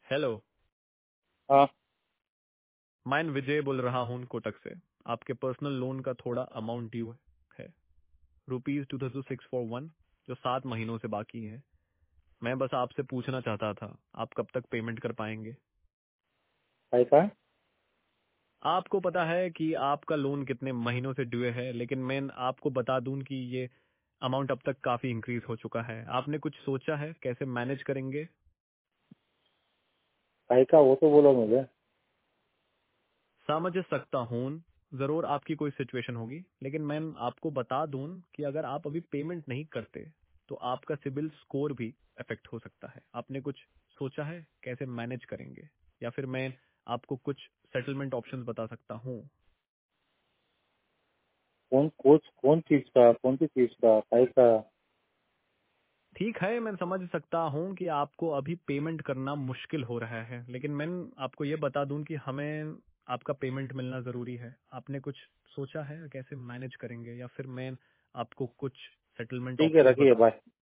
Hello. हाँ। मैं विजय बोल रहा हूँ कोटक से। आपके पर्सनल लोन का थोड़ा अमाउंट ड्यू है, ₹2641, जो 7 महीनों से बाकी है। मैं बस आपसे पूछना चाहता था, आप कब तक पेमेंट कर पाएंगे? ऐसा? आपको पता है कि आपका लोन कितने महीनों से ड्यू है, लेकिन मैं आपको बता दूं कि ये अमाउंट अब तक काफी इंक्रीज हो चुका है। आपने कुछ सोचा है कैसे मैनेज करेंगे? ऐसा वो तो बोलो मुझे। समझ सकता हूँ, जरूर आपकी कोई सिचुएशन होगी, लेकिन मैं आपको बता दूं कि अगर आप अभी पेमेंट नहीं करते तो आपका सिबिल स्कोर भी अफेक्ट हो सकता है। आपने कुछ सोचा है कैसे मैनेज करेंगे, या फिर मैं आपको कुछ सेटलमेंट ऑप्शंस बता सकता हूँ? कौन चीज का, कौन सी चीज का, ऐसा? ठीक है, मैं समझ सकता हूँ कि आपको अभी पेमेंट करना मुश्किल हो रहा है, लेकिन मैं आपको ये बता दूं कि हमें आपका पेमेंट मिलना जरूरी है। आपने कुछ सोचा है कैसे मैनेज करेंगे, या फिर मैं आपको कुछ सेटलमेंट ठीक है, ऑप्शंस रखिए, बताऊं? बाय।